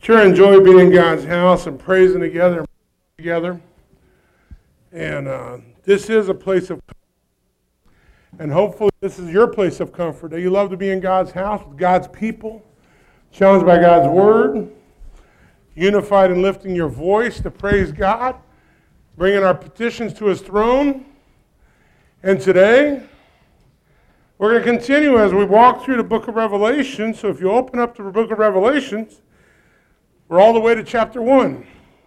Sure enjoy being in God's house and praising together. And this is a place of comfort. And hopefully this is your place of comfort. Do you love to be in God's house with God's people, challenged by God's word, unified in lifting your voice to praise God, bringing our petitions to his throne? And today, we're going to continue as we walk through the book of Revelation. So if you open up to the book of Revelations, we're all the way to chapter 1.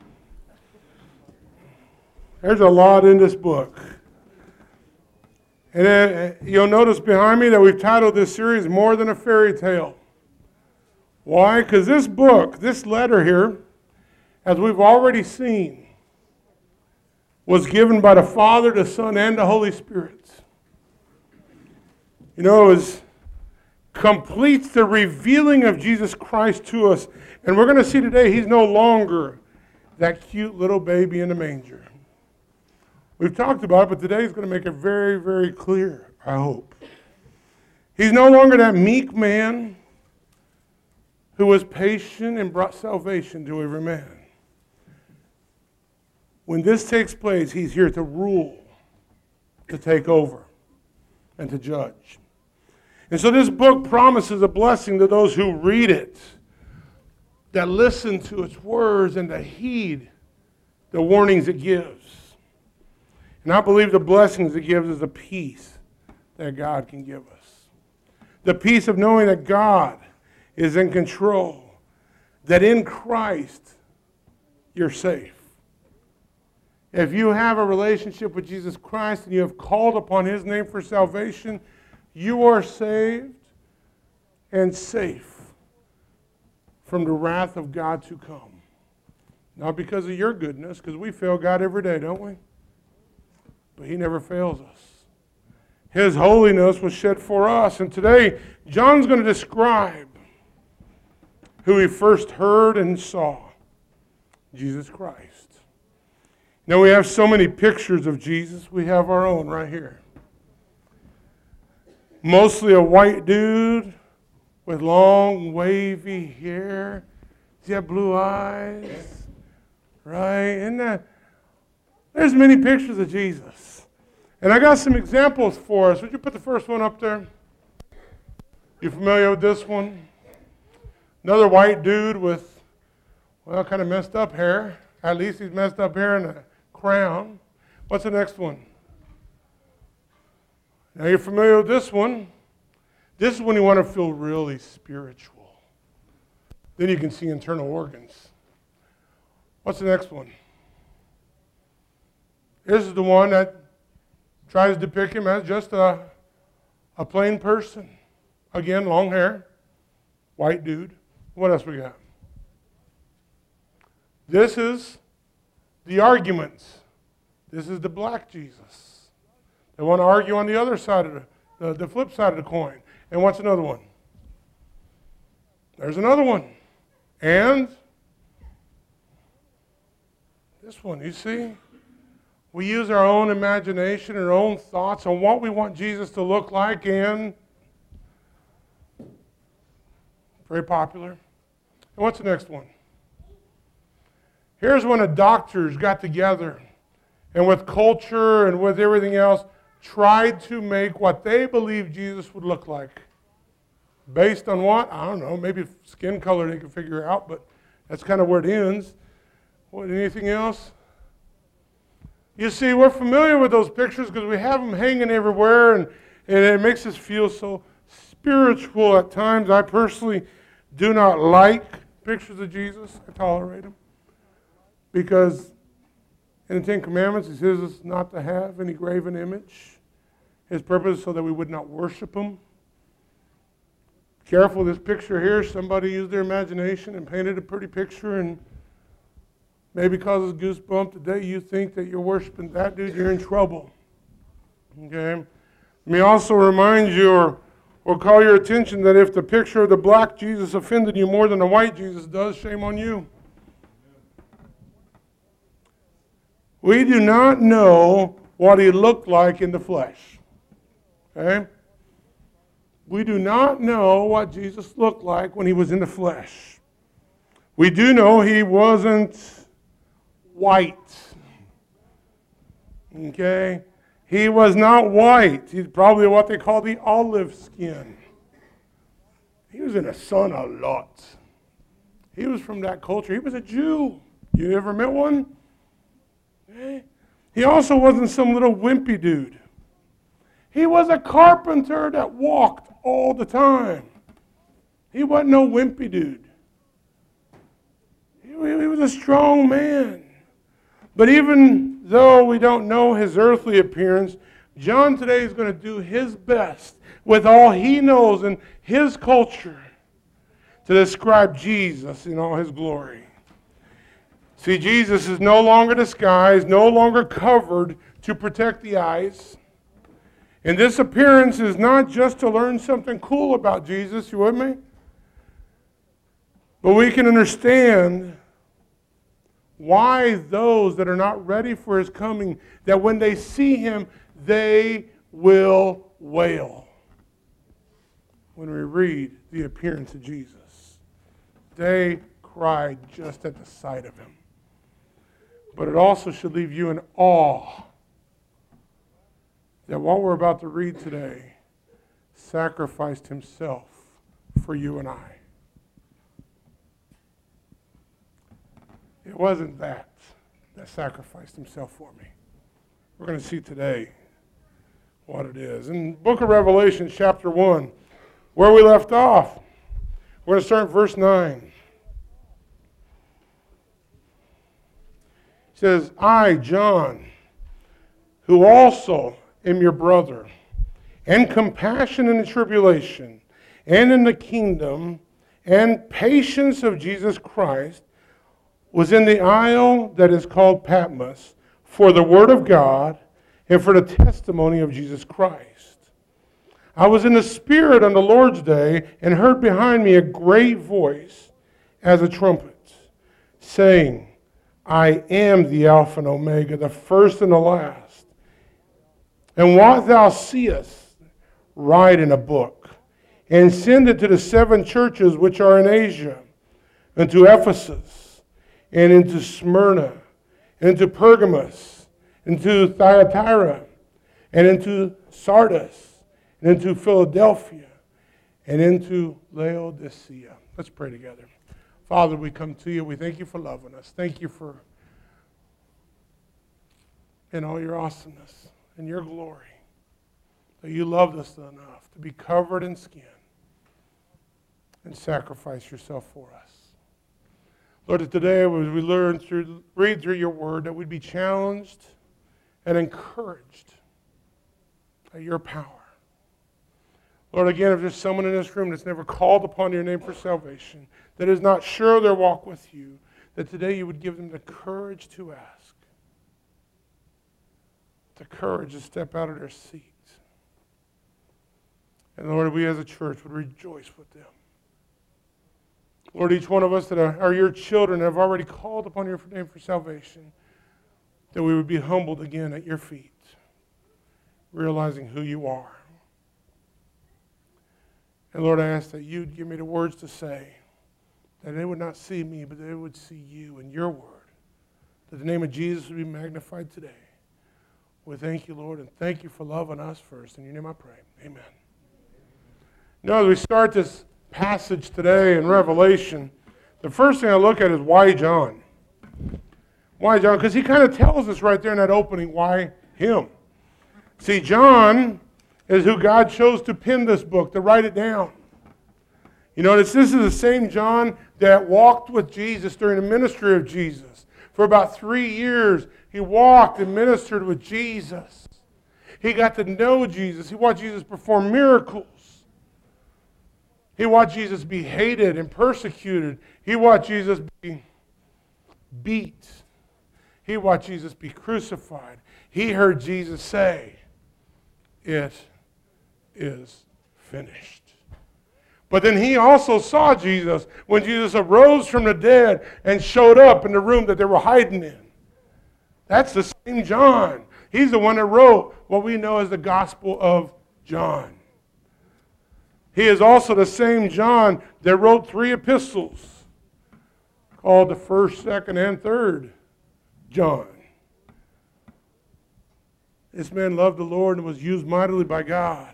There's a lot in this book. And then you'll notice behind me that we've titled this series More Than a Fairy Tale. Why? Because this book, this letter here, as we've already seen, was given by the Father, the Son, and the Holy Spirit. You know, it completes the revealing of Jesus Christ to us. And we're going to see today he's no longer that cute little baby in the manger. We've talked about it, but today he's going to make it very, very clear, I hope. He's no longer that meek man who was patient and brought salvation to every man. When this takes place, he's here to rule, to take over, and to judge. And so this book promises a blessing to those who read it, that listen to its words and that heed the warnings it gives. And I believe the blessings it gives is the peace that God can give us. The peace of knowing that God is in control, that in Christ you're safe. If you have a relationship with Jesus Christ and you have called upon his name for salvation, you are saved and safe from the wrath of God to come. Not because of your goodness, because we fail God every day, don't we? But he never fails us. His holiness was shed for us. And today, John's going to describe who he first heard and saw, Jesus Christ. Now, we have so many pictures of Jesus. We have our own right here. Mostly a white dude with long, wavy hair. Does he have blue eyes? Right? There's many pictures of Jesus. And I got some examples for us. Would you put the first one up there? You familiar with this one? Another white dude with, well, kind of messed up hair. At least he's messed up hair and a crown. What's the next one? Now you're familiar with this one. This is when you want to feel really spiritual. Then you can see internal organs. What's the next one? This is the one that tries to depict him as just a plain person. Again, long hair, white dude. What else we got? This is the arguments. This is the black Jesus. They want to argue on the other side of the flip side of the coin. And what's another one? There's another one. And this one, you see? We use our own imagination and our own thoughts on what we want Jesus to look like, and very popular. And what's the next one? Here's when the doctors got together and with culture and with everything else tried to make what they believed Jesus would look like. Based on what? I don't know. Maybe skin color they could figure out, but that's kind of where it ends. What, anything else? You see, we're familiar with those pictures because we have them hanging everywhere, and it makes us feel so spiritual at times. I personally do not like pictures of Jesus. I tolerate them. Because in the Ten Commandments, it says us not to have any graven image. His purpose is so that we would not worship him. Careful, this picture here, somebody used their imagination and painted a pretty picture and maybe causes goosebumps. Today you think that you're worshiping that dude, you're in trouble. Okay? Let me also remind you or call your attention that if the picture of the black Jesus offended you more than the white Jesus does, shame on you. We do not know what he looked like in the flesh. Okay? We do not know what Jesus looked like when he was in the flesh. We do know he wasn't white. Okay? He was not white. He's probably what they call the olive skin. He was in the sun a lot. He was from that culture. He was a Jew. You ever met one? Okay. He also wasn't some little wimpy dude. He was a carpenter that walked all the time. He wasn't no wimpy dude. He was a strong man. But even though we don't know his earthly appearance, John today is going to do his best with all he knows in his culture to describe Jesus in all his glory. See, Jesus is no longer disguised, no longer covered to protect the eyes. And this appearance is not just to learn something cool about Jesus, you with me? But we can understand why those that are not ready for his coming, that when they see him, they will wail. When we read the appearance of Jesus, they cried just at the sight of him. But it also should leave you in awe that what we're about to read today sacrificed himself for you and I. It wasn't that sacrificed himself for me. We're going to see today what it is. In the book of Revelation, chapter 1, where we left off, we're going to start in verse 9. It says, I, John, who also am your brother, and compassion in the tribulation, and in the kingdom, and patience of Jesus Christ, was in the isle that is called Patmos, for the word of God, and for the testimony of Jesus Christ. I was in the Spirit on the Lord's day, and heard behind me a great voice, as a trumpet, saying, I am the Alpha and Omega, the first and the last. And what thou seest, write in a book, and send it to the 7 churches which are in Asia, and to Ephesus, and into Smyrna, and into Pergamos, and to Thyatira, and into Sardis, and into Philadelphia, and into Laodicea. Let's pray together. Father, we come to you. We thank you for loving us. Thank you for in all your awesomeness and your glory, that you loved us enough to be covered in skin and sacrifice yourself for us. Lord, that today as we read through your word, that we'd be challenged and encouraged by your power. Lord, again, if there's someone in this room that's never called upon your name for salvation, that is not sure of their walk with you, that today you would give them the courage to ask, the courage to step out of their seat. And Lord, we as a church would rejoice with them. Lord, each one of us that are your children have already called upon your name for salvation, that we would be humbled again at your feet, realizing who you are. And Lord, I ask that you'd give me the words to say, that they would not see me, but they would see you and your word, that the name of Jesus would be magnified today. We thank you, Lord, and thank you for loving us first. In your name I pray. Amen. Now, as we start this passage today in Revelation, the first thing I look at is why John? Why John? Because he kind of tells us right there in that opening, why him? See, John is who God chose to pen this book, to write it down. You notice this is the same John that walked with Jesus during the ministry of Jesus. For about 3 years, he walked and ministered with Jesus. He got to know Jesus. He watched Jesus perform miracles. He watched Jesus be hated and persecuted. He watched Jesus be beat. He watched Jesus be crucified. He heard Jesus say, "It is finished." But then he also saw Jesus when Jesus arose from the dead and showed up in the room that they were hiding in. That's the same John. He's the one that wrote what we know as the Gospel of John. He is also the same John that wrote 3 epistles. called the first, second, and third John. This man loved the Lord and was used mightily by God.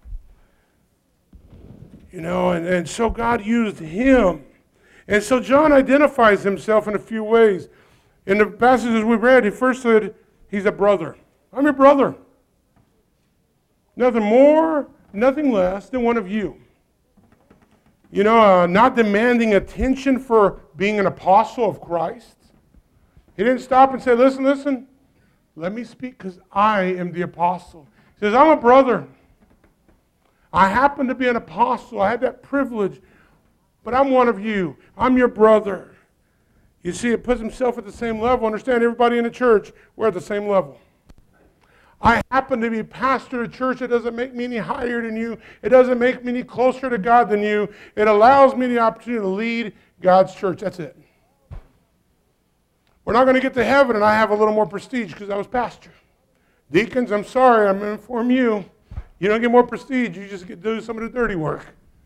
You know, and so God used him. And so John identifies himself in a few ways. In the passages we read, he first said, he's a brother. I'm your brother. Nothing more, nothing less than one of you. You know, not demanding attention for being an apostle of Christ. He didn't stop and say, listen, let me speak because I am the apostle. He says, I'm a brother. I happen to be an apostle. I had that privilege, but I'm one of you. I'm your brother. You see, it puts himself at the same level. Understand, everybody in the church, we're at the same level. I happen to be pastor of a church. It doesn't make me any higher than you. It doesn't make me any closer to God than you. It allows me the opportunity to lead God's church. That's it. We're not going to get to heaven and I have a little more prestige because I was pastor. Deacons, I'm sorry, I'm going to inform you. You don't get more prestige. You just get to do some of the dirty work.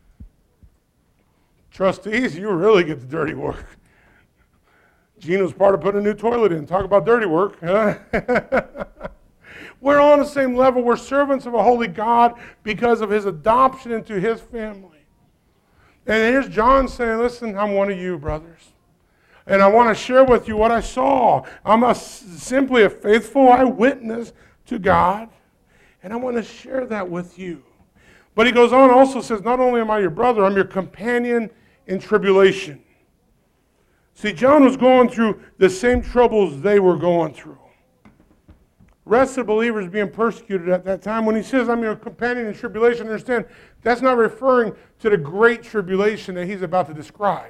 Trustees, you really get the dirty work. Gino's part of putting a new toilet in. Talk about dirty work. Huh? We're on the same level. We're servants of a holy God because of his adoption into his family. And here's John saying, listen, I'm one of you, brothers. And I want to share with you what I saw. I'm simply a faithful eyewitness to God. And I want to share that with you. But he goes on also says, not only am I your brother, I'm your companion in tribulation. See, John was going through the same troubles they were going through. Rest of the believers being persecuted at that time. When he says, I'm your companion in tribulation, understand, that's not referring to the great tribulation that he's about to describe.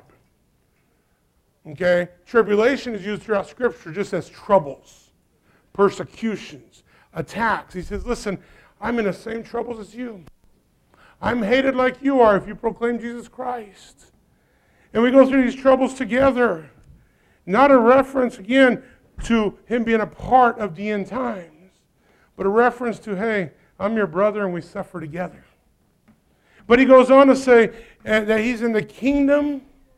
Okay? Tribulation is used throughout Scripture just as troubles, persecutions, attacks. He says, listen, I'm in the same troubles as you. I'm hated like you are if you proclaim Jesus Christ. And we go through these troubles together. Not a reference, again, to him being a part of the end times, but a reference to, hey, I'm your brother and we suffer together. But he goes on to say that he's in the kingdom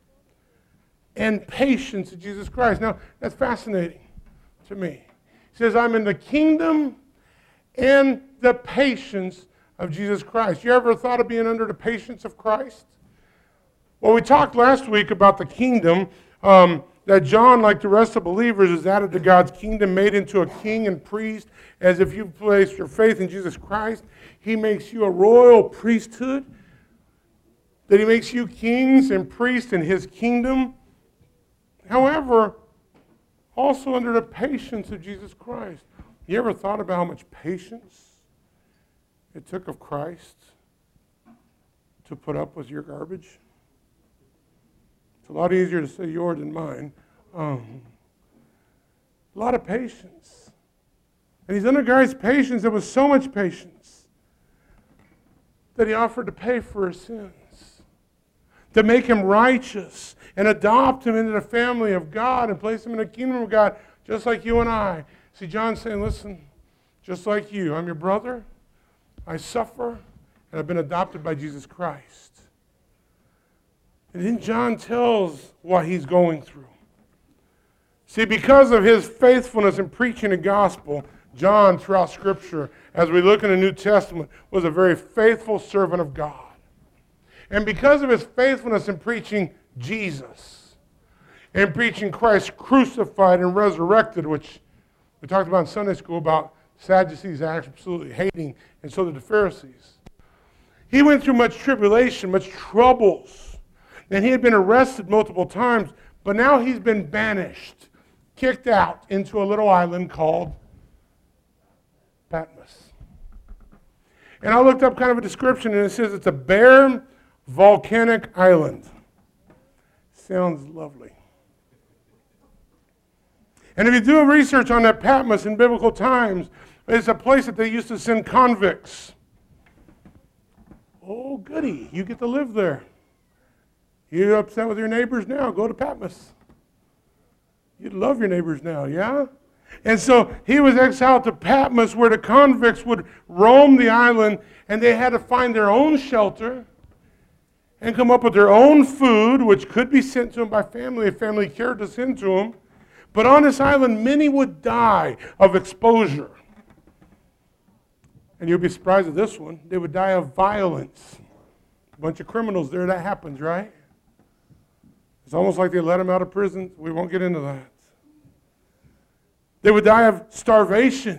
and patience of Jesus Christ. Now, that's fascinating to me. He says, I'm in the kingdom and the patience of Jesus Christ. You ever thought of being under the patience of Christ? Well, we talked last week about the kingdom, that John, like the rest of believers, is added to God's kingdom, made into a king and priest. As if you place your faith in Jesus Christ, he makes you a royal priesthood, that he makes you kings and priests in his kingdom. However, also under the patience of Jesus Christ. You ever thought about how much patience it took of Christ to put up with your garbage? It's a lot easier to say yours than mine. A lot of patience. And he's under God's patience. There was so much patience that he offered to pay for his sins, to make him righteous and adopt him into the family of God and place him in the kingdom of God, just like you and I. See, John's saying, listen, just like you, I'm your brother, I suffer, and I've been adopted by Jesus Christ. And then John tells what he's going through. See, because of his faithfulness in preaching the gospel, John, throughout Scripture, as we look in the New Testament, was a very faithful servant of God. And because of his faithfulness in preaching Jesus, and preaching Christ crucified and resurrected, which we talked about in Sunday school about Sadducees absolutely hating, and so did the Pharisees. He went through much tribulation, much troubles. And he had been arrested multiple times, but now he's been banished, kicked out into a little island called Patmos. And I looked up kind of a description, and it says it's a barren, volcanic island. Sounds lovely. And if you do a research on that Patmos in biblical times, it's a place that they used to send convicts. Oh, goody, you get to live there. You're upset with your neighbors now, go to Patmos. You'd love your neighbors now, yeah? And so he was exiled to Patmos, where the convicts would roam the island, and they had to find their own shelter and come up with their own food, which could be sent to them by family if family cared to send to them. But on this island, many would die of exposure. And you'll be surprised at this one. They would die of violence. A bunch of criminals there, that happens, right? It's almost like they let them out of prison. We won't get into that. They would die of starvation.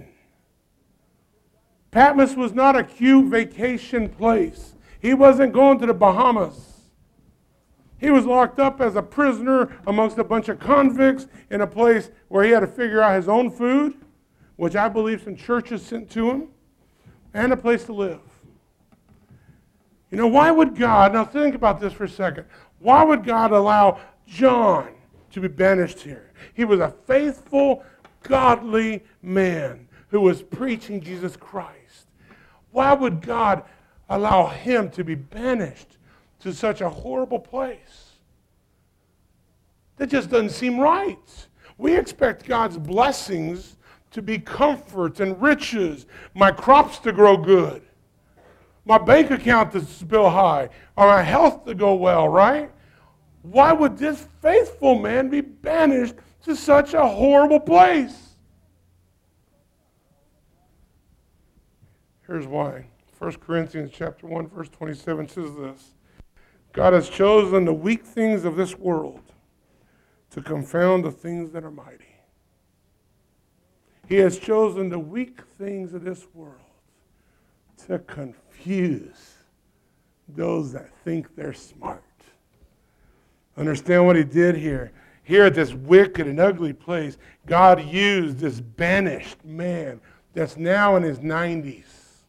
Patmos was not a cute vacation place. He wasn't going to the Bahamas. He was locked up as a prisoner amongst a bunch of convicts in a place where he had to figure out his own food, which I believe some churches sent to him, and a place to live. You know, why would God, now think about this for a second, why would God allow John to be banished here? He was a faithful, godly man who was preaching Jesus Christ. Why would God allow him to be banished to such a horrible place? That just doesn't seem right. We expect God's blessings to be comfort and riches, my crops to grow good, my bank account to spill high, or my health to go well, right? Why would this faithful man be banished to such a horrible place? Here's why. 1 Corinthians chapter 1, verse 27 says this. God has chosen the weak things of this world to confound the things that are mighty. He has chosen the weak things of this world to confuse those that think they're smart. Understand what he did here. Here at this wicked and ugly place, God used this banished man that's now in his 90s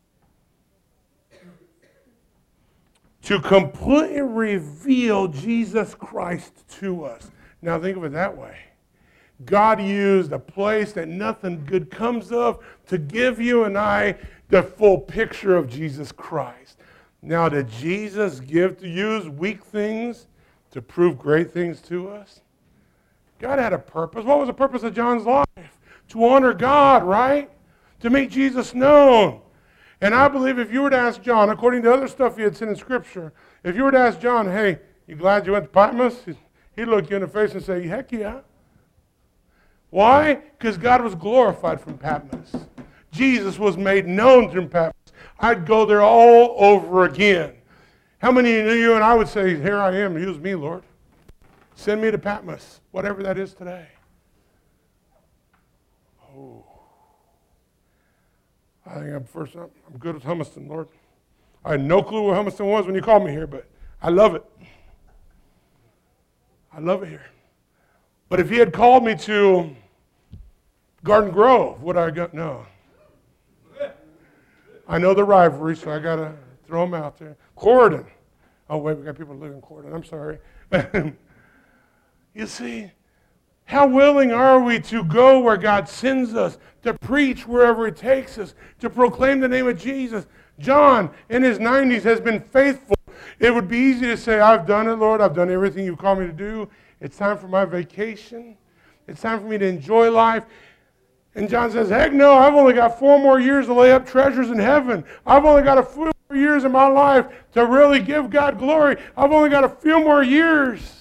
to completely reveal Jesus Christ to us. Now think of it that way. God used a place that nothing good comes of to give you and I the full picture of Jesus Christ. Now, did Jesus use weak things to prove great things to us? God had a purpose. What was the purpose of John's life? To honor God, right? To make Jesus known. And I believe if you were to ask John, according to other stuff he had seen in Scripture, if you were to ask John, hey, you glad you went to Patmos? He'd look you in the face and say, heck yeah. Why? Because God was glorified from Patmos. Jesus was made known through Patmos. I'd go there all over again. How many of you and I would say, here I am, use me, Lord. Send me to Patmos, whatever that is today. Oh. I think I'm good with Humiston, Lord. I had no clue where Humiston was when you called me here, but I love it. I love it here. But if he had called me to Garden Grove, would I go? No. I know the rivalry, so I got to throw them out there. Corydon. Oh, wait, we got people living in Corydon. I'm sorry. You see, how willing are we to go where God sends us, to preach wherever he takes us, to proclaim the name of Jesus? John, in his 90s, has been faithful. It would be easy to say, I've done it, Lord. I've done everything you've called me to do. It's time for my vacation. It's time for me to enjoy life. And John says, heck no, I've only got 4 more years to lay up treasures in heaven. I've only got a few more years in my life to really give God glory. I've only got a few more years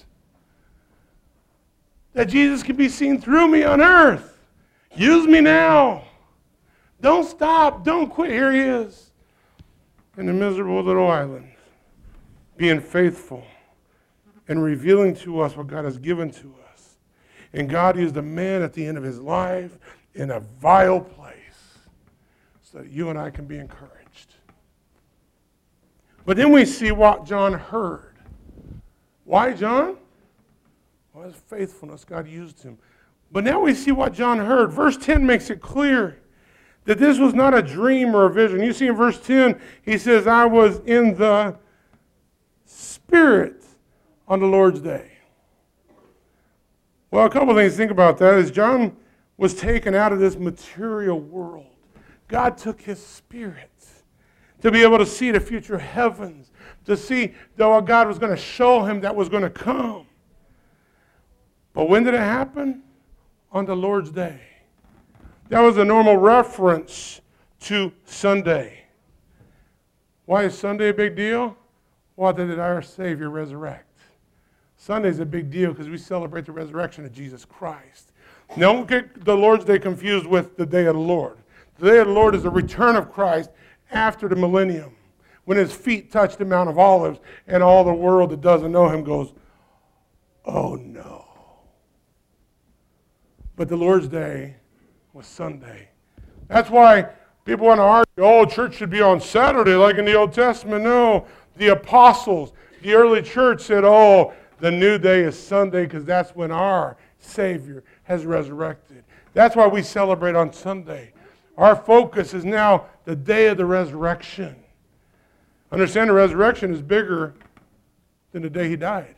that Jesus can be seen through me on earth. Use me now. Don't stop. Don't quit. Here he is in the miserable little island, being faithful and revealing to us what God has given to us. And God used a man at the end of his life in a vile place so that you and I can be encouraged. But then we see what John heard. Why John? Well, his faithfulness, God used him. But now we see what John heard. Verse 10 makes it clear that this was not a dream or a vision. You see in verse 10, he says, I was in the Spirit on the Lord's day. Well, a couple of things to think about that is John was taken out of this material world. God took his spirit to be able to see the future heavens, to see what God was going to show him that was going to come. But when did it happen? On the Lord's day. That was a normal reference to Sunday. Why is Sunday a big deal? What did our Savior resurrect? Sunday's a big deal because we celebrate the resurrection of Jesus Christ. Don't get the Lord's Day confused with the day of the Lord. The day of the Lord is the return of Christ after the millennium, when his feet touch the Mount of Olives and all the world that doesn't know him goes, oh no. But the Lord's Day was Sunday. That's why people want to argue, oh, church should be on Saturday like in the Old Testament. No, the apostles, the early church said, oh, the new day is Sunday because that's when our Savior has resurrected. That's why we celebrate on Sunday. Our focus is now the day of the resurrection. Understand the resurrection is bigger than the day he died.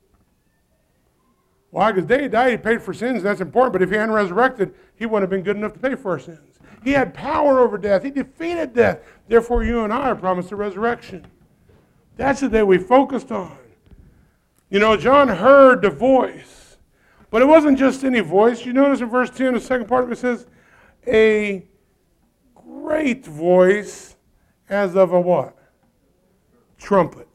Why? Because the day he died, he paid for sins. That's important. But if he hadn't resurrected, he wouldn't have been good enough to pay for our sins. He had power over death. He defeated death. Therefore, you and I are promised the resurrection. That's the day we focused on. You know, John heard the voice. But it wasn't just any voice. You notice in verse 10, the second part of it says, a great voice as of a what? Trumpet.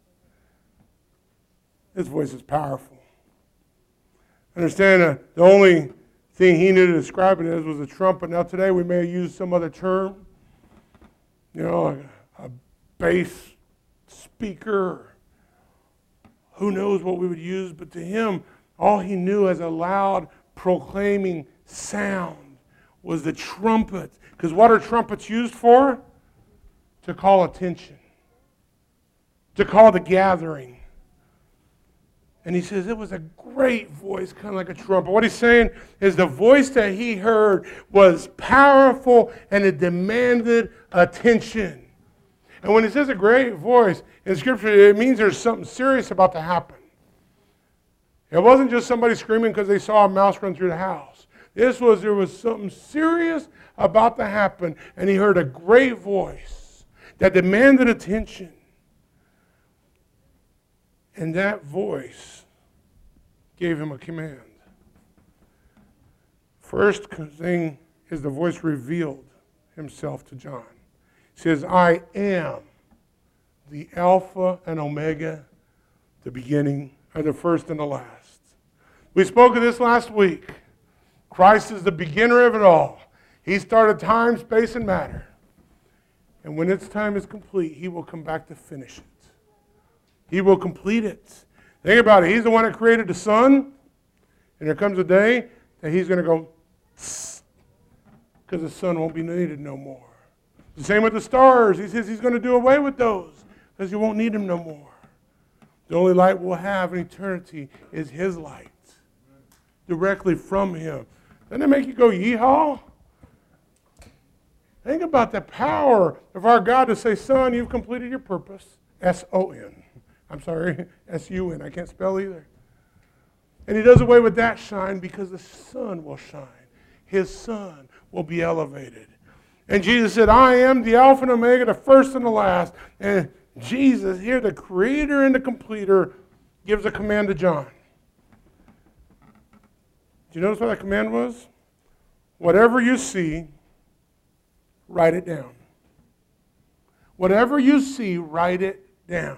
His voice is powerful. Understand the only thing he knew to describe it as was a trumpet. Now today we may use some other term. You know, a bass speaker. Who knows what we would use, but to him, all he knew as a loud proclaiming sound was the trumpet. Because what are trumpets used for? To call attention. To call the gathering. And he says it was a great voice, kind of like a trumpet. What he's saying is the voice that he heard was powerful and it demanded attention. And when he says a great voice in Scripture, it means there's something serious about to happen. It wasn't just somebody screaming because they saw a mouse run through the house. There was something serious about to happen, and he heard a great voice that demanded attention. And that voice gave him a command. First thing is the voice revealed himself to John. He says, I am the Alpha and Omega, the beginning, or the first and the last. We spoke of this last week. Christ is the beginner of it all. He started time, space, and matter. And when its time is complete, he will come back to finish it. He will complete it. Think about it. He's the one that created the sun. And there comes a day that he's going to go, because the sun won't be needed no more. The same with the stars. He says he's going to do away with those because you won't need them no more. The only light we'll have in eternity is his light, directly from him. Doesn't it make you go, yeehaw? Think about the power of our God to say, son, you've completed your purpose. S-O-N. I'm sorry, S-U-N. I can't spell either. And he does away with that shine because the sun will shine. His son will be elevated. And Jesus said, I am the Alpha and Omega, the first and the last. And Jesus, here, the creator and the completer, gives a command to John. Do you notice what that command was? Whatever you see, write it down. Whatever you see, write it down.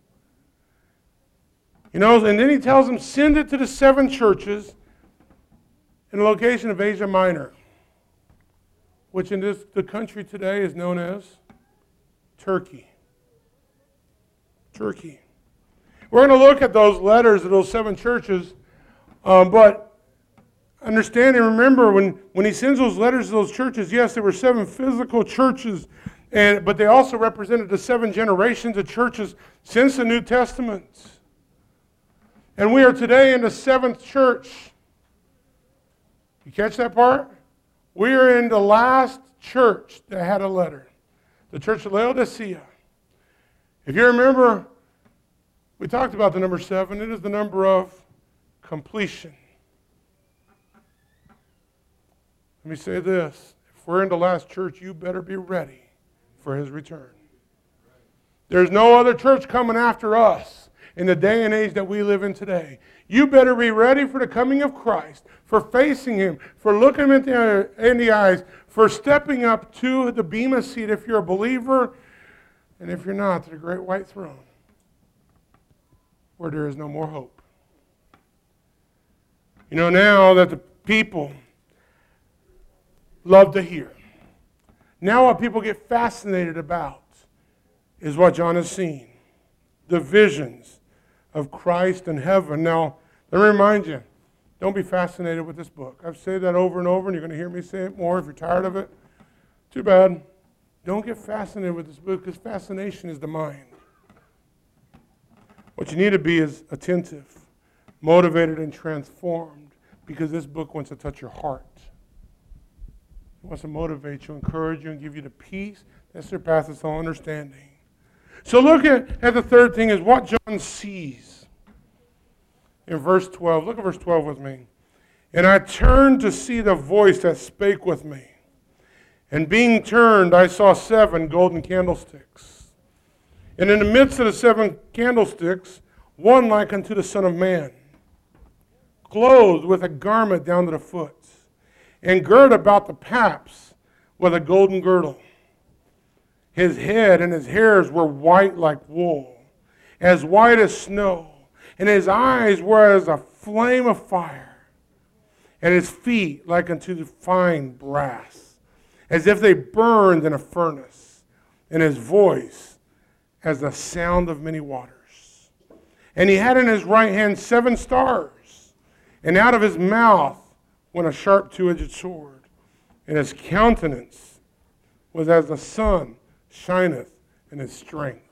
You know, and then he tells him, send it to the 7 churches in the location of Asia Minor, which in the country today is known as Turkey. Turkey. We're going to look at those letters of those 7 churches, but understand and remember when he sends those letters to those churches, yes, there were 7 physical churches, but they also represented the 7 generations of churches since the New Testament. And we are today in the 7th church. You catch that part? We are in the last church that had a letter, the church of Laodicea. If you remember, we talked about the number 7. It is the number of completion. Let me say this. If we're in the last church, you better be ready for his return. There's no other church coming after us in the day and age that we live in today. You better be ready for the coming of Christ, for facing him, for looking him in the eyes, for stepping up to the bema seat if you're a believer, and if you're not, to the great white throne. where there is no more hope. You know, now that the people love to hear, now what people get fascinated about is what John has seen, the visions of Christ in heaven. Now, let me remind you, don't be fascinated with this book. I've said that over and over, and you're going to hear me say it more if you're tired of it. Too bad. Don't get fascinated with this book, because fascination is the mind. What you need to be is attentive, motivated, and transformed, because this book wants to touch your heart. It wants to motivate you, encourage you, and give you the peace that surpasses all understanding. So look at the third thing, is what John sees. In verse 12, look at verse 12 with me. And I turned to see the voice that spake with me. And being turned, I saw 7 golden candlesticks. And in the midst of the 7 candlesticks, one like unto the Son of Man, clothed with a garment down to the foot, and girt about the paps with a golden girdle. His head and his hairs were white like wool, as white as snow, and his eyes were as a flame of fire, and his feet like unto the fine brass, as if they burned in a furnace, and his voice as the sound of many waters. And he had in his right hand 7 stars, and out of his mouth went a sharp 2-edged sword, and his countenance was as the sun shineth in his strength.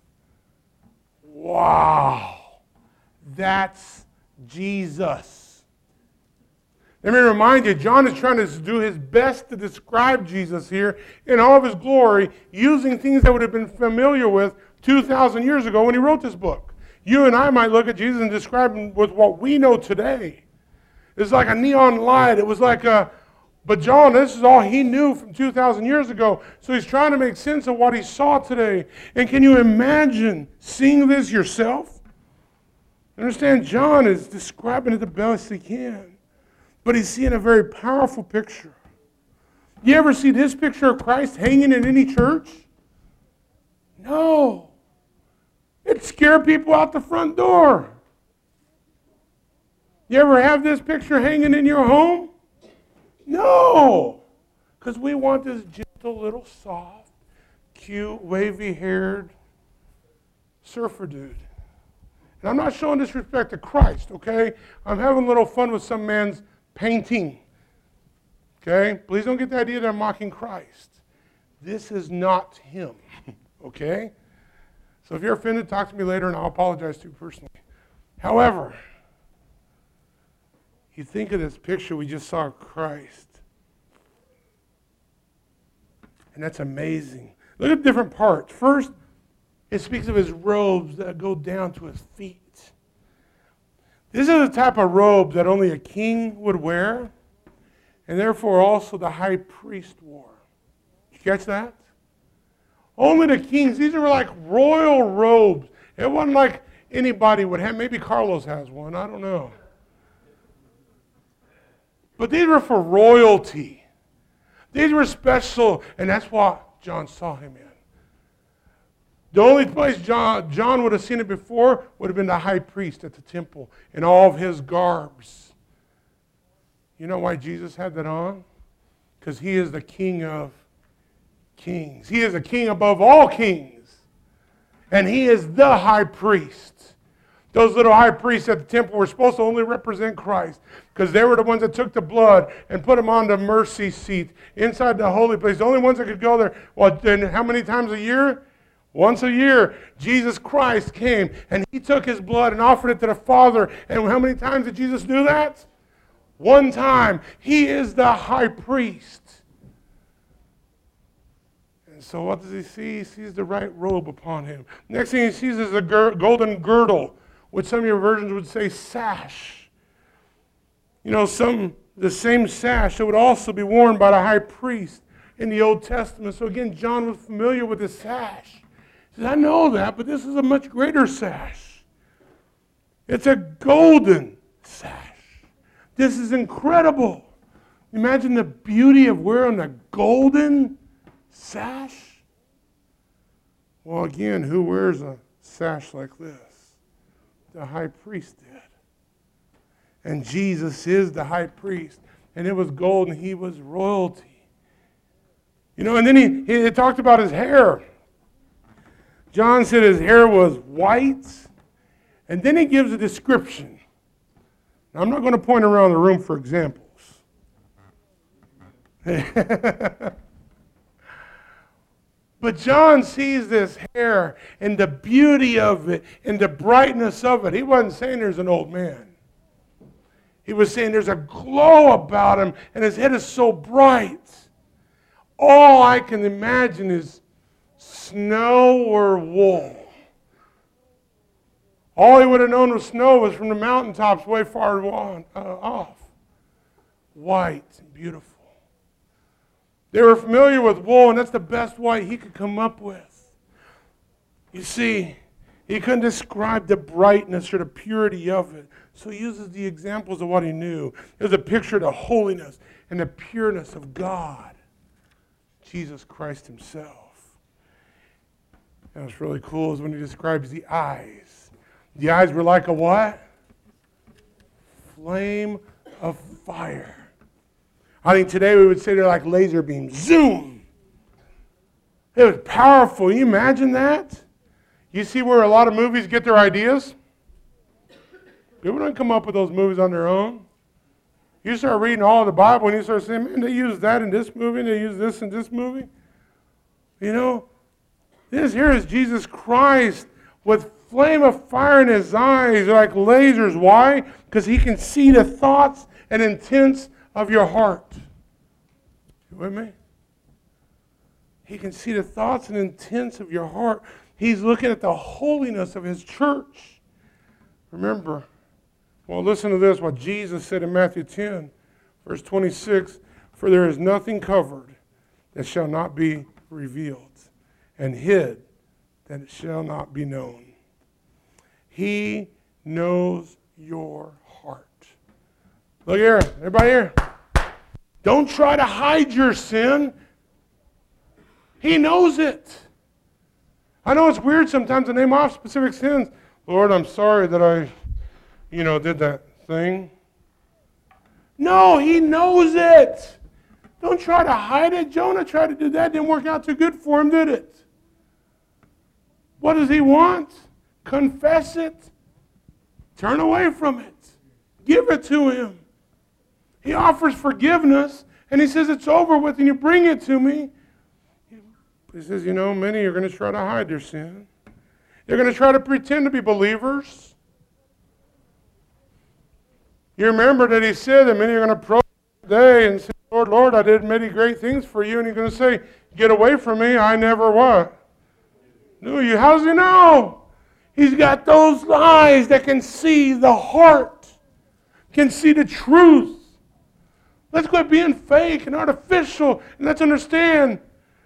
Wow, that's Jesus. Let me remind you, John is trying to do his best to describe Jesus here in all of his glory, using things that would have been familiar with 2,000 years ago when he wrote this book. You and I might look at Jesus and describe him with what we know today. It's like a neon light. It was like a... But John, this is all he knew from 2,000 years ago. So he's trying to make sense of what he saw today. And can you imagine seeing this yourself? Understand, John is describing it the best he can. But he's seeing a very powerful picture. You ever see this picture of Christ hanging in any church? No. It scared people out the front door. You ever have this picture hanging in your home? No. Because we want this gentle, little, soft, cute, wavy-haired surfer dude. And I'm not showing disrespect to Christ, okay? I'm having a little fun with some man's painting. Okay? Please don't get the idea that I'm mocking Christ. This is not him. Okay? So if you're offended, talk to me later and I'll apologize to you personally. However, you think of this picture we just saw of Christ. And that's amazing. Look at different parts. First, it speaks of his robes that go down to his feet. This is the type of robe that only a king would wear, and therefore also the high priest wore. Did you catch that? Only the kings. These are like royal robes. It wasn't like anybody would have. Maybe Carlos has one. I don't know. But these were for royalty. These were special, and that's what John saw him in. The only place John would have seen it before would have been the high priest at the temple in all of his garbs. You know why Jesus had that on? Because he is the King of kings. He is a king above all kings. And he is the high priest. Those little high priests at the temple were supposed to only represent Christ because they were the ones that took the blood and put him on the mercy seat inside the holy place. The only ones that could go there. Well, then how many times a year? Once a year, Jesus Christ came and he took his blood and offered it to the Father. And how many times did Jesus do that? One time. He is the high priest. And so what does he see? He sees the right robe upon him. Next thing he sees is a golden girdle, which some of your versions would say sash. You know, the same sash that would also be worn by the high priest in the Old Testament. So again, John was familiar with this sash. He says, I know that, but this is a much greater sash. It's a golden sash. This is incredible. Imagine the beauty of wearing a golden sash. Well, again, who wears a sash like this? the high priest did. And Jesus is the high priest. And it was gold and he was royalty. You know, and then he talked about his hair. John said his hair was white. And then he gives a description. Now, I'm not going to point around the room for examples. But John sees this hair and the beauty of it and the brightness of it. He wasn't saying there's an old man. He was saying there's a glow about him and his head is so bright. All I can imagine is snow or wool. All he would have known was snow was from the mountaintops way far off. White and beautiful. They were familiar with wool, and that's the best white he could come up with. You see, he couldn't describe the brightness or the purity of it. So he uses the examples of what he knew. It was a picture of the holiness and the pureness of God, Jesus Christ himself. And what's really cool is when he describes the eyes. The eyes were like a what? Flame of fire. I think today we would say they're like laser beams. Zoom! It was powerful. Can you imagine that? You see where a lot of movies get their ideas? People don't come up with those movies on their own. You start reading all of the Bible and you start saying, man, they use that in this movie and they use this in this movie. You know, this here is Jesus Christ with flame of fire in his eyes. They're like lasers. Why? Because he can see the thoughts and intents of your heart. You with me? He can see the thoughts and intents of your heart. He's looking at the holiness of his church. Remember, well, listen to this, what Jesus said in Matthew 10, verse 26, for there is nothing covered that shall not be revealed, and hid that it shall not be known. He knows your heart. Look here, everybody here. Don't try to hide your sin. He knows it. I know it's weird sometimes to name off specific sins. Lord, I'm sorry that I, did that thing. No, he knows it. Don't try to hide it. Jonah tried to do that. Didn't work out too good for him, did it? What does he want? Confess it. Turn away from it. Give it to him. He offers forgiveness, and he says, it's over with, and you bring it to me. He says, many are going to try to hide their sin. They're going to try to pretend to be believers. You remember that he said that many are going to approach today and say, Lord, Lord, I did many great things for you. And he's going to say, get away from me, I never what? Knew you. How does he know? He's got those eyes that can see the heart, can see the truth. Let's quit being fake and artificial, and let's understand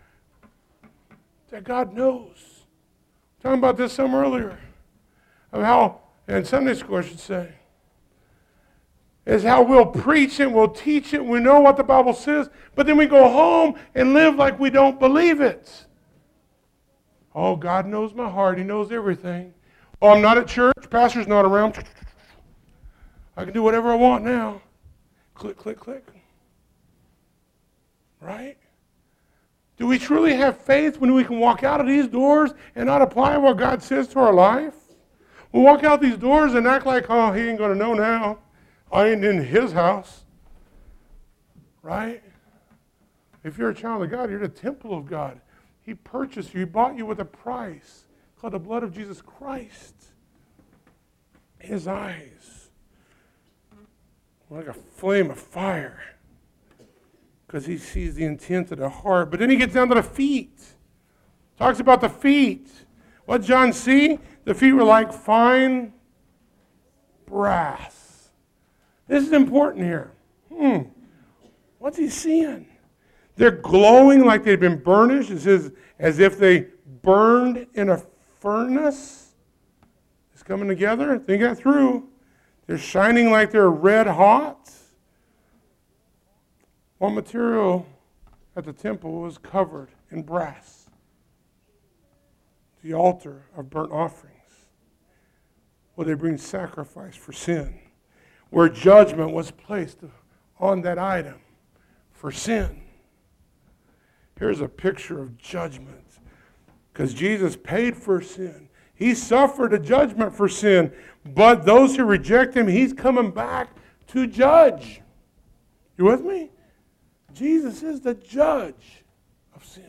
that God knows. Talking about this some earlier, of how, in Sunday school I should say, is how we'll preach it, we'll teach it, we know what the Bible says, but then we go home and live like we don't believe it. Oh, God knows my heart. He knows everything. Oh, I'm not at church. Pastor's not around. I can do whatever I want now. Click, click, click. Right? Do we truly have faith when we can walk out of these doors and not apply what God says to our life? We walk out these doors and act like, oh, he ain't going to know now. I ain't in his house. Right? If you're a child of God, you're the temple of God. He purchased you. He bought you with a price called the blood of Jesus Christ. His eyes were like a flame of fire because he sees the intent of the heart. But then he gets down to the feet. Talks about the feet. What did John see? The feet were like fine brass. This is important here. What's he seeing? They're glowing like they've been burnished. It says as if they burned in a furnace. It's coming together. Think that through. They're shining like they're red hot. What material at the temple was covered in brass? The altar of burnt offerings. will they bring sacrifice for sin, where judgment was placed on that item for sin. Here's a picture of judgment, because Jesus paid for sin. He suffered a judgment for sin, but those who reject him, he's coming back to judge. You with me? Jesus is the judge of sin.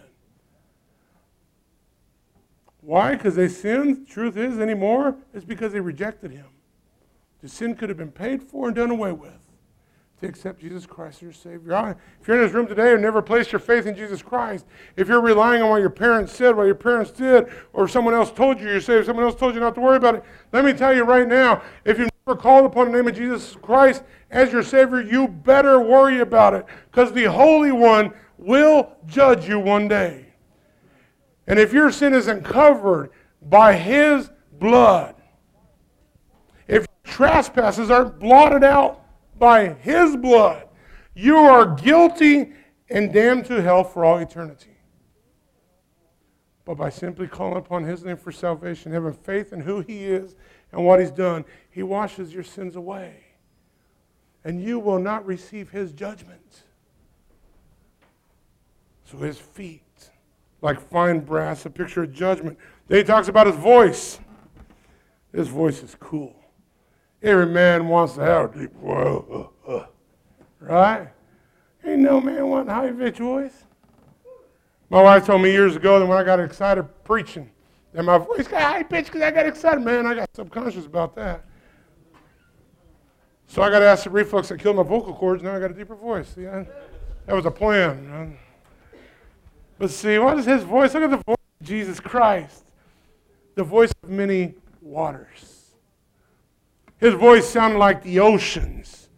Why? Because they sinned? The truth is, anymore, it's because they rejected him. The sin could have been paid for and done away with to accept Jesus Christ as your Savior. If you're in this room today and never placed your faith in Jesus Christ, if you're relying on what your parents said, what your parents did, or someone else told you you're saved, someone else told you not to worry about it, let me tell you right now, if you've never called upon the name of Jesus Christ as your Savior, you better worry about it, because the Holy One will judge you one day. And if your sin isn't covered by his blood, if your trespasses aren't blotted out by his blood, you are guilty and damned to hell for all eternity. But by simply calling upon his name for salvation, having faith in who he is and what he's done, he washes your sins away. And you will not receive his judgment. So his feet, like fine brass, a picture of judgment. Then he talks about his voice. His voice is cool. Every man wants to have a deep voice. Right? Ain't no man wanting a high-pitched voice. My wife told me years ago that when I got excited preaching, that my voice got high-pitched because I got excited. Man, I got subconscious about that. So I got acid reflux that killed my vocal cords. Now I got a deeper voice. See, that was a plan. But see, what is his voice? Look at the voice of Jesus Christ. The voice of many waters. His voice sounded like the oceans.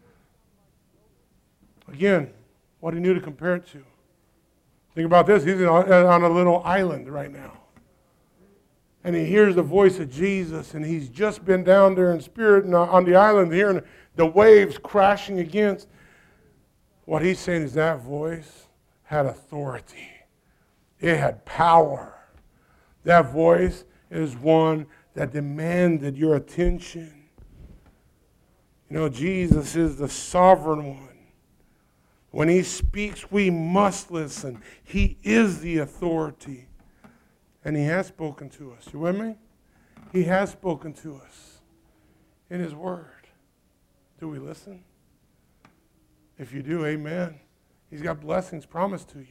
Again, what he knew to compare it to. Think about this. He's on a little island right now. And he hears the voice of Jesus, and he's just been down there in spirit and on the island hearing the waves crashing against. What he's saying is that voice had authority. It had power. That voice is one that demanded your attention. You know, Jesus is the sovereign one. When he speaks, we must listen. He is the authority. And he has spoken to us. You with me? He has spoken to us in his word. Do we listen? If you do, amen. He's got blessings promised to you.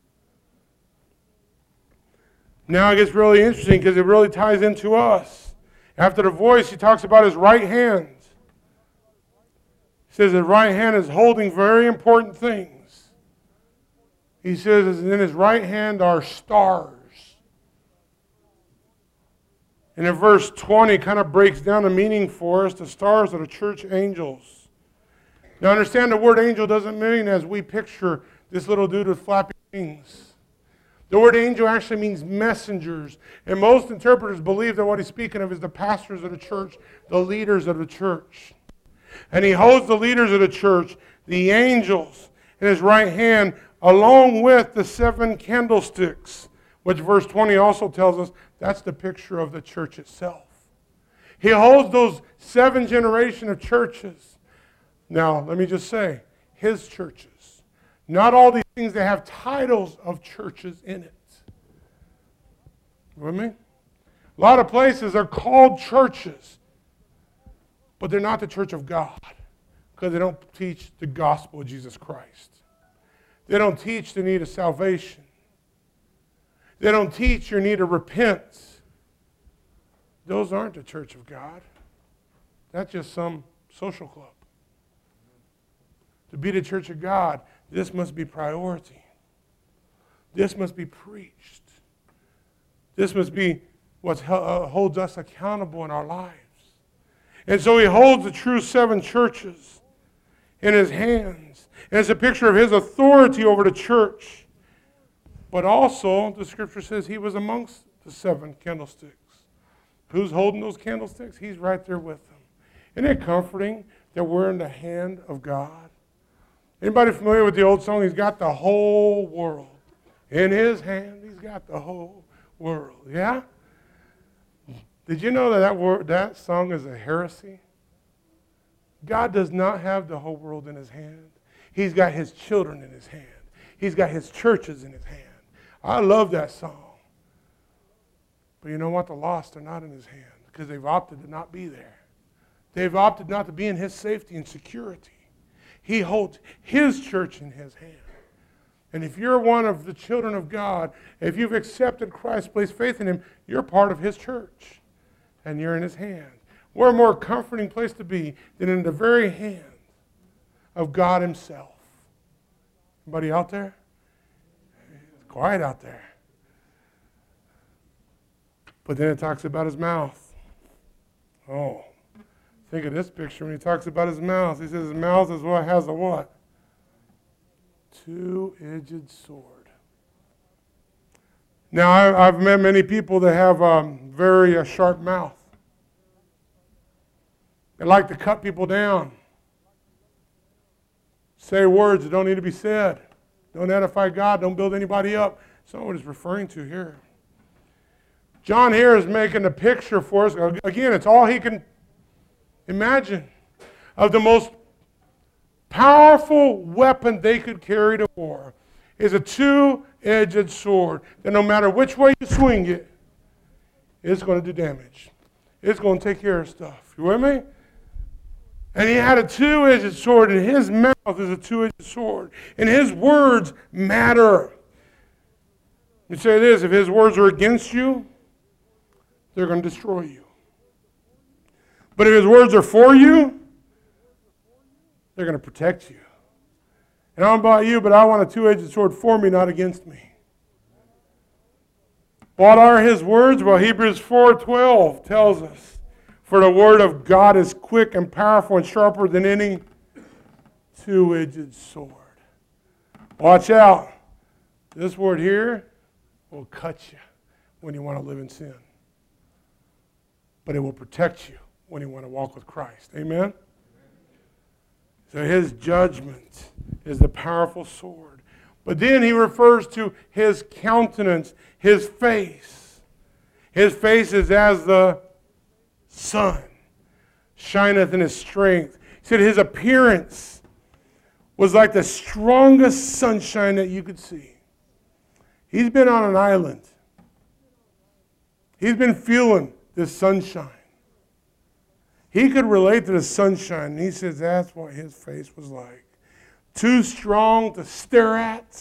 Now it gets really interesting because it really ties into us. After the voice, he talks about his right hand. He says his right hand is holding very important things. He says in his right hand are stars. And in verse 20, it kind of breaks down the meaning for us. The stars are the church angels. Now understand, the word angel doesn't mean as we picture this little dude with flappy wings. The word angel actually means messengers. And most interpreters believe that what he's speaking of is the pastors of the church, the leaders of the church. And he holds the leaders of the church, the angels, in his right hand, along with the 7 candlesticks, which verse 20 also tells us that's the picture of the church itself. He holds those 7 generations of churches. Now, let me just say, his churches. Not all these things that have titles of churches in it. You with me? A lot of places are called churches, but they're not the church of God because they don't teach the gospel of Jesus Christ. They don't teach the need of salvation. They don't teach your need to repent. Those aren't the church of God. That's just some social club. To be the church of God, this must be priority. This must be preached. This must be what holds us accountable in our lives. And so he holds the true 7 churches in his hands. And it's a picture of his authority over the church. But also, the scripture says he was amongst the 7 candlesticks. Who's holding those candlesticks? He's right there with them. Isn't it comforting that we're in the hand of God? Anybody familiar with the old song, he's got the whole world in his hand? He's got the whole world. Yeah? Did you know that song is a heresy? God does not have the whole world in his hand. He's got his children in his hand. He's got his churches in his hand. I love that song. But you know what? The lost are not in his hand because they've opted to not be there. They've opted not to be in his safety and security. He holds his church in his hand. And if you're one of the children of God, if you've accepted Christ, placed faith in him, you're part of his church. And you're in his hand. What a more comforting place to be than in the very hand of God himself. Anybody out there? It's quiet out there. But then it talks about his mouth. Oh, think of this picture when he talks about his mouth. He says his mouth is what has a what? Two-edged sword. Now, I've met many people that have a very sharp mouth. They like to cut people down. Say words that don't need to be said. Don't edify God. Don't build anybody up. That's not what he's referring to here. John here is making a picture for us. Again, it's all he can imagine of the most powerful weapon they could carry to war is a two-edged sword that no matter which way you swing it, it's going to do damage. It's going to take care of stuff. You with me? And he had a two-edged sword, and his mouth is a two-edged sword. And his words matter. Let me say this, if his words are against you, they're going to destroy you. But if his words are for you, they're going to protect you. And I don't know about you, but I want a two-edged sword for me, not against me. What are his words? Well, Hebrews 4:12 tells us, for the word of God is quick and powerful and sharper than any two-edged sword. Watch out. This word here will cut you when you want to live in sin. But it will protect you when you want to walk with Christ. Amen? So his judgment is the powerful sword. But then he refers to his countenance, his face. His face is as the sun, shineth in his strength. He said his appearance was like the strongest sunshine that you could see. He's been on an island. He's been feeling this sunshine. He could relate to the sunshine, and he says that's what his face was like. Too strong to stare at,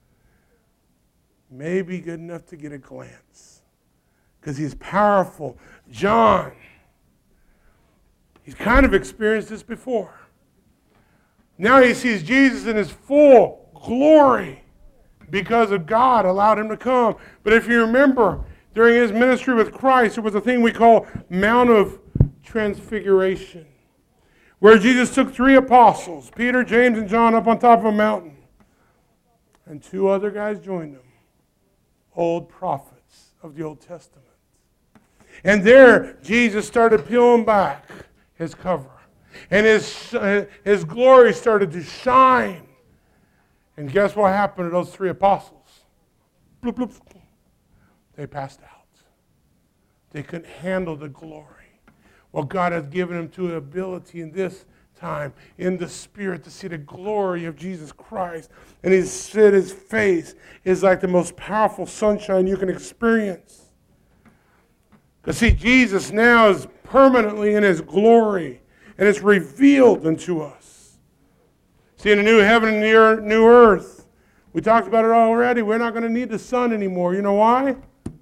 maybe good enough to get a glance, because he's powerful. John, he's kind of experienced this before. Now he sees Jesus in his full glory because of God allowed him to come. But if you remember, during his ministry with Christ, there was a thing we call Mount of Transfiguration, where Jesus took 3 apostles, Peter, James, and John, up on top of a mountain. And 2 other guys joined them, old prophets of the Old Testament. And there, Jesus started peeling back his cover. And his glory started to shine. And guess what happened to those 3 apostles? Bloop, bloop. They passed out. They couldn't handle the glory. Well, God has given them to an ability in this time, in the Spirit, to see the glory of Jesus Christ. And he said his face is like the most powerful sunshine you can experience. Because see, Jesus now is permanently in his glory, and it's revealed unto us. See, in the new heaven and the new earth, we talked about it already, we're not going to need the sun anymore. You know why?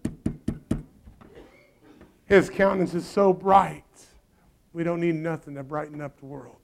His countenance is so bright, we don't need nothing to brighten up the world.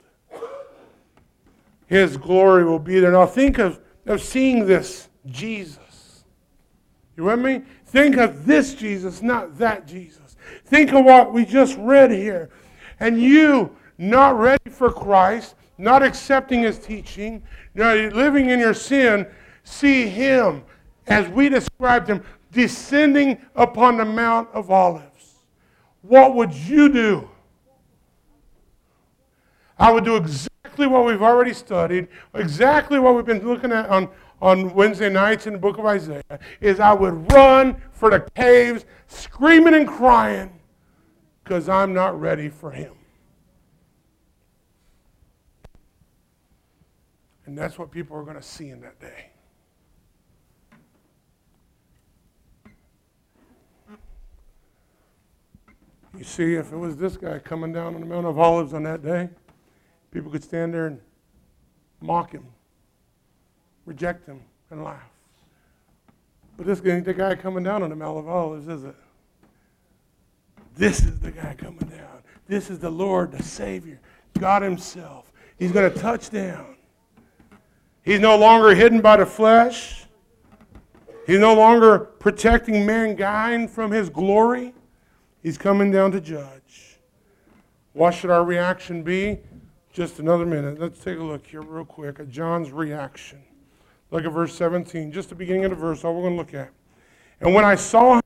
His glory will be there. Now think of seeing this Jesus. You with me? Think of this Jesus, not that Jesus. Think of what we just read here. And you, not ready for Christ, not accepting his teaching, living in your sin, see him, as we described him, descending upon the Mount of Olives. What would you do? I would do exactly what we've already studied, exactly what we've been looking at on Wednesday nights in the book of Isaiah, is I would run for the caves, screaming and crying, because I'm not ready for him. And that's what people are going to see in that day. You see, if it was this guy coming down on the Mount of Olives on that day, people could stand there and mock him, reject him, and laugh. But this ain't the guy coming down on the Mount of Olives, is it? This is the guy coming down. This is the Lord, the Savior, God himself. He's going to touch down. He's no longer hidden by the flesh. He's no longer protecting mankind from his glory. He's coming down to judge. What should our reaction be? Just another minute. Let's take a look here real quick at John's reaction. Look at verse 17. Just the beginning of the verse, all we're going to look at. And when I saw him,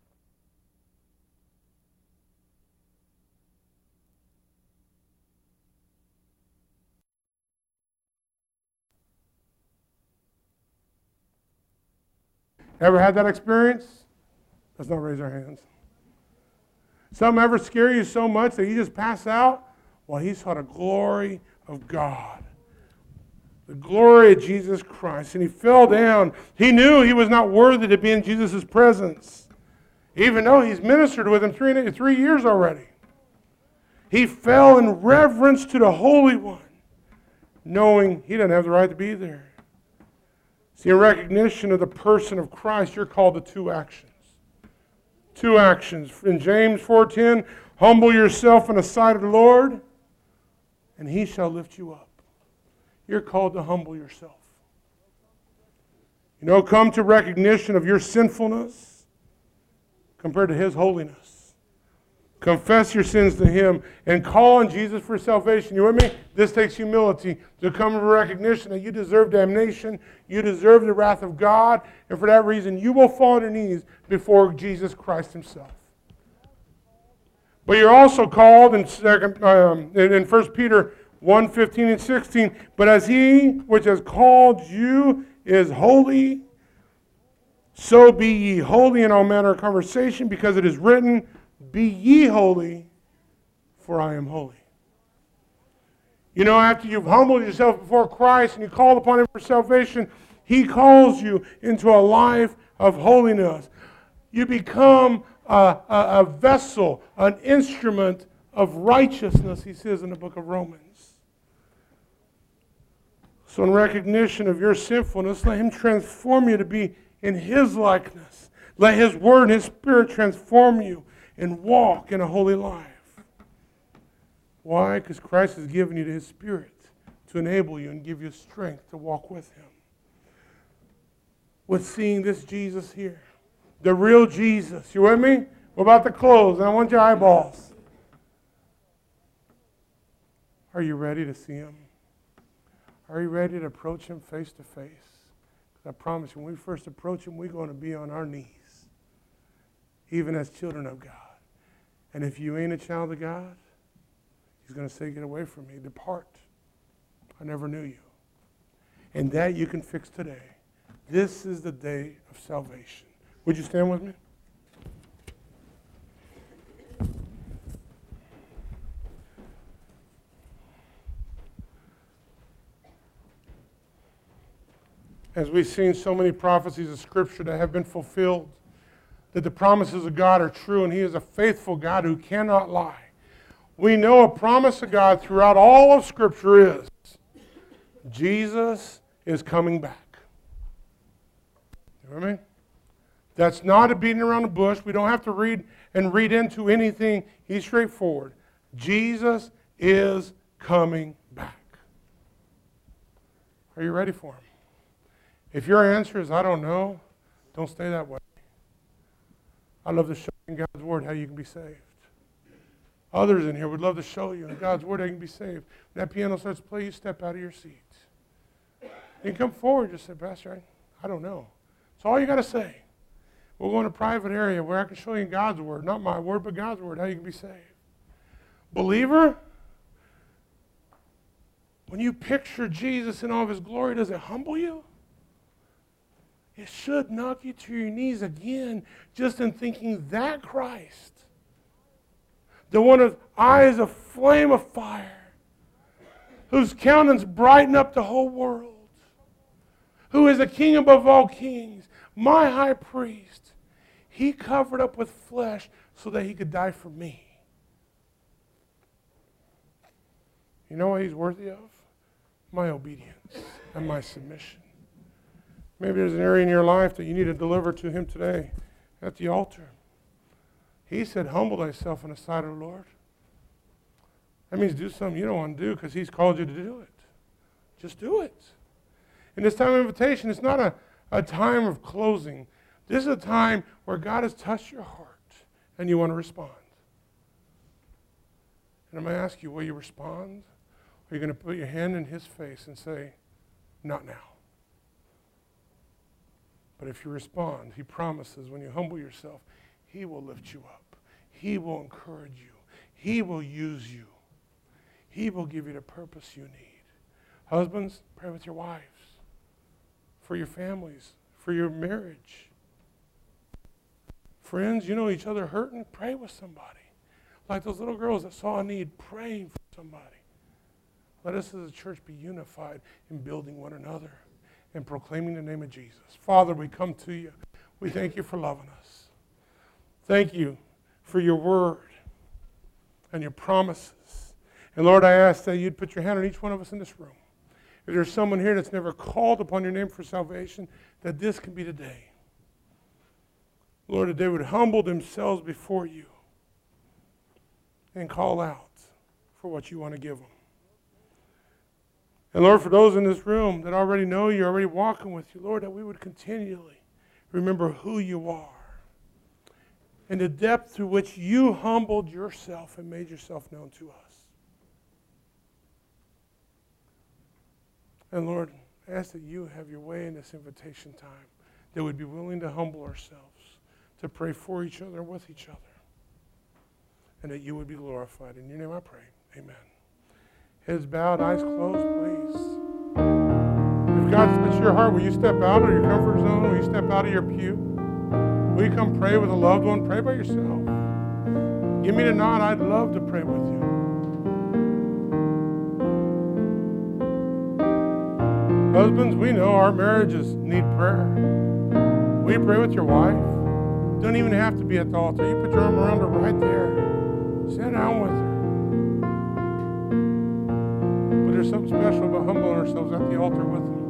ever had that experience? Let's not raise our hands. Something ever scare you so much that you just pass out? Well, he saw the glory of God. The glory of Jesus Christ. And he fell down. He knew he was not worthy to be in Jesus' presence. Even though he's ministered with him 3 years already. He fell in reverence to the Holy One, knowing he doesn't have the right to be there. See, in recognition of the person of Christ, you're called to two actions. Two actions. In James 4:10, humble yourself in the sight of the Lord, and he shall lift you up. You're called to humble yourself. You know, come to recognition of your sinfulness compared to his holiness. Confess your sins to him and call on Jesus for salvation. You with me? This takes humility to come to recognition that you deserve damnation, you deserve the wrath of God, and for that reason you will fall on your knees before Jesus Christ himself. But you're also called in 1 Peter 1:15 and 16, but as he which has called you is holy, so be ye holy in all manner of conversation, because it is written, be ye holy, for I am holy. You know, after you've humbled yourself before Christ and you called upon him for salvation, he calls you into a life of holiness. You become a vessel, an instrument of righteousness, he says in the book of Romans. So in recognition of your sinfulness, let him transform you to be in his likeness. Let his word and his spirit transform you and walk in a holy life. Why? Because Christ has given you his spirit to enable you and give you strength to walk with him. With seeing this Jesus here, the real Jesus. You with me? We're about to close. I want your eyeballs. Are you ready to see him? Are you ready to approach him face to face? Because I promise you, when we first approach him, we're going to be on our knees, even as children of God. And if you ain't a child of God, he's going to say, get away from me, depart. I never knew you. And that you can fix today. This is the day of salvation. Would you stand with me? As we've seen so many prophecies of Scripture that have been fulfilled, that the promises of God are true, and he is a faithful God who cannot lie. We know a promise of God throughout all of Scripture is Jesus is coming back. You know what I mean? That's not a beating around the bush. We don't have to read into anything. He's straightforward. Jesus is coming back. Are you ready for him? If your answer is, I don't know, don't stay that way. I love to show you in God's Word how you can be saved. Others in here would love to show you in God's Word how you can be saved. When that piano starts to play, you step out of your seat. You come forward, just say, Pastor, I don't know. That's all you got to say. We'll go in a private area where I can show you in God's Word, not my Word, but God's Word, how you can be saved. Believer, when you picture Jesus in all of his glory, does it humble you? It should knock you to your knees again just in thinking that Christ, The one whose eyes a flame of fire, whose countenance brighten up the whole world, who is a king above all kings, my high priest. He covered up with flesh so that he could die for me. You know what he's worthy of? My obedience and my submission. Maybe there's an area in your life that you need to deliver to him today at the altar. He said, humble thyself in the sight of the Lord. That means do something you don't want to do because he's called you to do it. Just do it. In this time of invitation, it's not a time of closing. This is a time where God has touched your heart and you want to respond. And I'm going to ask you, will you respond? Or are you going to put your hand in his face and say, not now? But if you respond, he promises when you humble yourself, he will lift you up. He will encourage you. He will use you. He will give you the purpose you need. Husbands, pray with your wives. For your families. For your marriage. Friends, you know each other hurting, pray with somebody. Like those little girls that saw a need, praying for somebody. Let us as a church be unified in building one another and proclaiming the name of Jesus. Father, we come to you. We thank you for loving us. Thank you for your word and your promises. And Lord, I ask that you'd put your hand on each one of us in this room. If there's someone here that's never called upon your name for salvation, that this can be the day. Lord, that they would humble themselves before you and call out for what you want to give them. And Lord, for those in this room that already know you, already walking with you, Lord, that we would continually remember who you are and the depth through which you humbled yourself and made yourself known to us. And Lord, I ask that you have your way in this invitation time, that we'd be willing to humble ourselves, to pray for each other and with each other, and that you would be glorified. In your name I pray. Amen. Heads bowed, eyes closed, please. If God's touched your heart, will you step out of your comfort zone? Will you step out of your pew? Will you come pray with a loved one? Pray by yourself. Give me the nod. I'd love to pray with you. Husbands, we know our marriages need prayer. Will you pray with your wife? Don't even have to be at the altar. You put your arm around her right there. Sit down with her. But there's something special about humbling ourselves at the altar with them.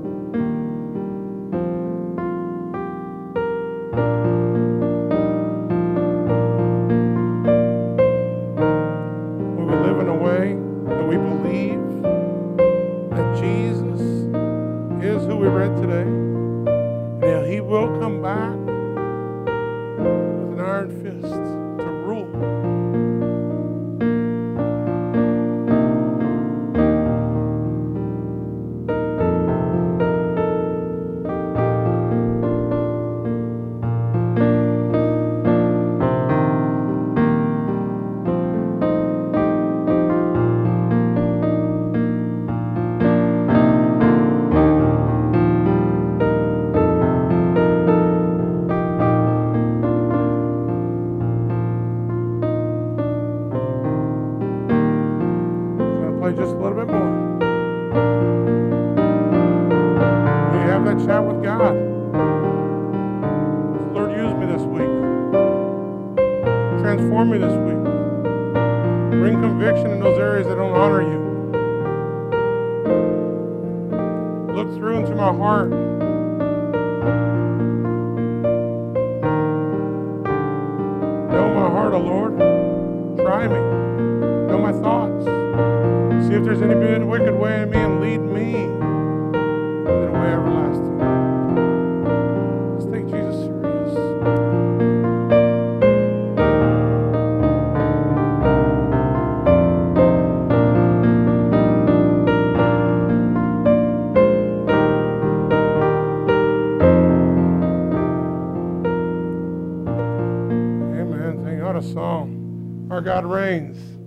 Will we live in a way that we believe that Jesus is who we read today? And he will come back with an iron fist to rule. Just a little bit more. Will you have that chat with God? Lord, use me this week. Transform me this week. Bring conviction in those areas that don't honor you. Look through into my heart. Know my heart, O Lord. Try me. Know my thoughts. See if there's any wicked way in me and lead me in the way everlasting. Let's take Jesus serious. Amen. Thank God, a song. Our God reigns.